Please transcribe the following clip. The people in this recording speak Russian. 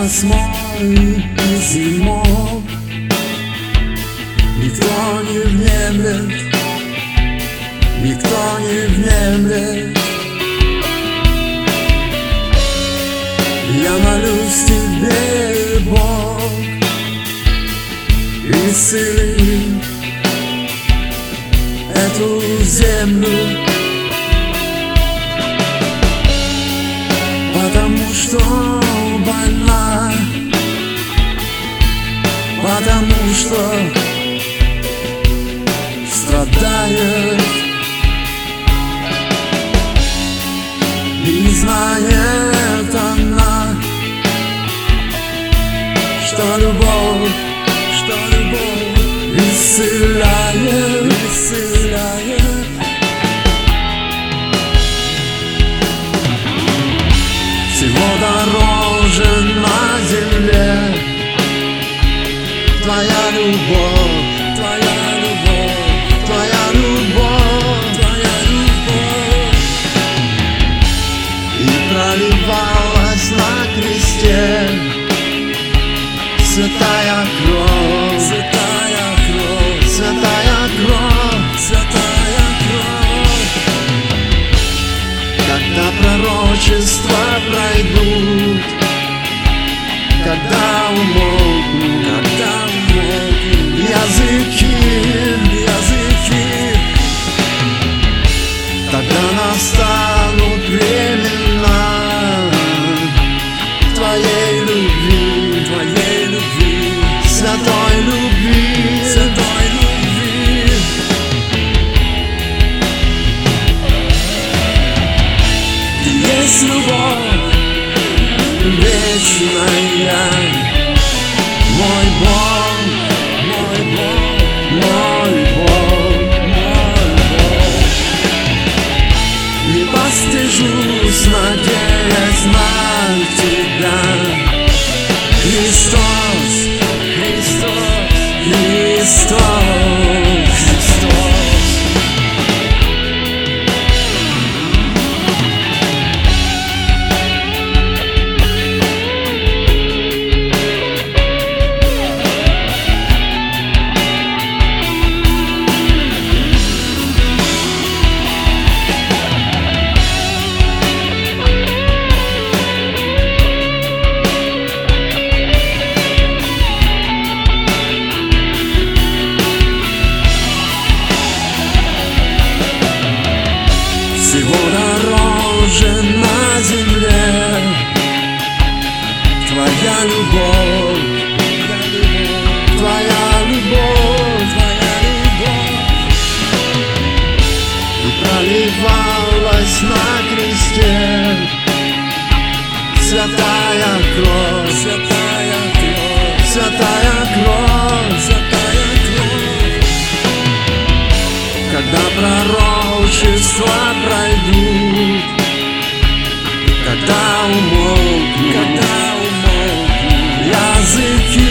зимой и зимой никто не внемлет, никто не внемлет. Я молюсь тебе, Бог, исцели эту землю, потому что больна, потому что страдает и знает она, что любовь исцеляет, исцеляет. Всего дороже на земле твоя любовь, твоя любовь, твоя любовь, твоя любовь. И проливалась на кресте святая кровь, святая кровь, святая кровь, святая кровь. Когда пророчества пройдут, когда умолкнут языки, тогда настанут времена твоей любви, святой любви, святой любви. Ты есть любовь вечная, мой Бог, мой Бог, мой Бог, мой Бог. Не постыжусь, надеясь на тебя, Христос, Христос, Христос, Христос. Всего дороже на земле твоя любовь, твоя любовь, твоя любовь. И проливалась на кресте святая кровь, святая кровь, святая кровь, святая кровь. Когда пророчества пройдут, когда умолкнут языки,